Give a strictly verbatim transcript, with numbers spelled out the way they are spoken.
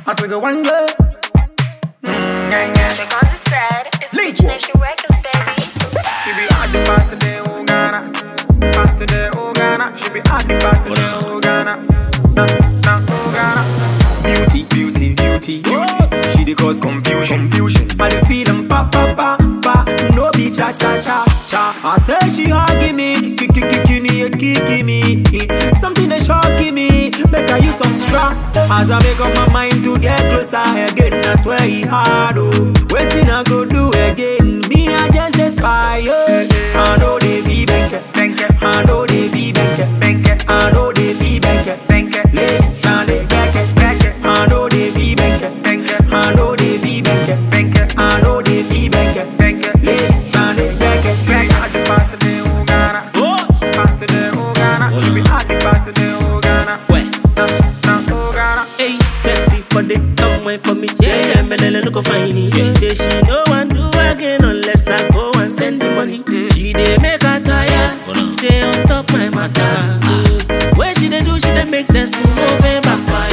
I took a one girl. Mm, yeah, yeah. Check on the thread. It's Link. Beach Nation Records, baby. She be at the pass today, oh Ghana. Pass today, oh Ghana. She be at the pass today, oh Ghana. Nah, nah, oh Ghana. Beauty, beauty, beauty, beauty. She the cause confusion, confusion. And the feeling pa pa pa pa. No be cha cha cha cha. I said she hugging me, kiki kiki me, kiki me. Something that shocking me. Make I use some strap. As I make up my mind to get closer again, I swear it hard. Oh, waiting I go do again. Me I just aspire. I know they feel bank, bank. I know they feel bank, bank. I know they feel bank, bank. Let Shane back, back. I know they feel bank, bank. I know they feel bank, bank. I know they feel bank, bank. Let Shane back, back. At the pass today, oh Ghana. Pass today, oh Ghana. She be at the pass today, oh Ghana. Nah, nah, oh Ghana. Hey, sexy body, come wait for me. Yeah, yeah, me let look fine. She say she no want do again unless I go and send the money. She dey make her tire. She dey on top my matter. Where she dey do, she dey make the smooth over backfire.